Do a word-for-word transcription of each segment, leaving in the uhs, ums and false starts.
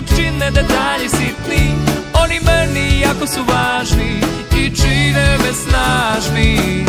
život čine detalji sitni, oni meni jako su važni i čine me snažni.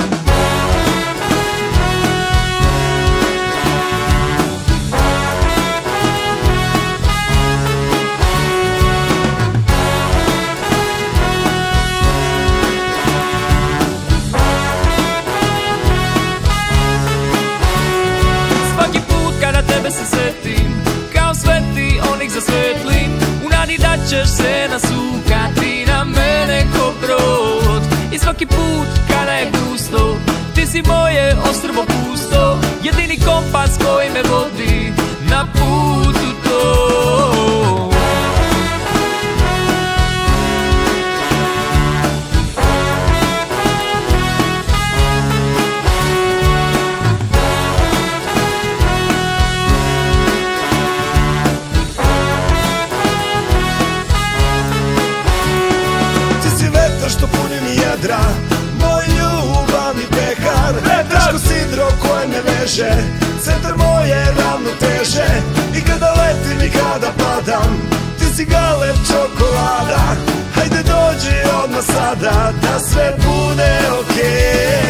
Svaki put kada tebe se setim, kao sveti onih zasvetlim, u nadi da ćeš se nasukati na mene ko brod. I svaki put kada je gusto, ti si moje ostrvo pusto, jedini kompas koji me vodi na putu tom. Što puni mi jedra, moj ljubavni pekar, teško sidro koje me veže, centar moje ravnoteže. I kada letim i kada padam, ti si galeb čokolada. Hajde dođi odmah sada, da sve bude okej.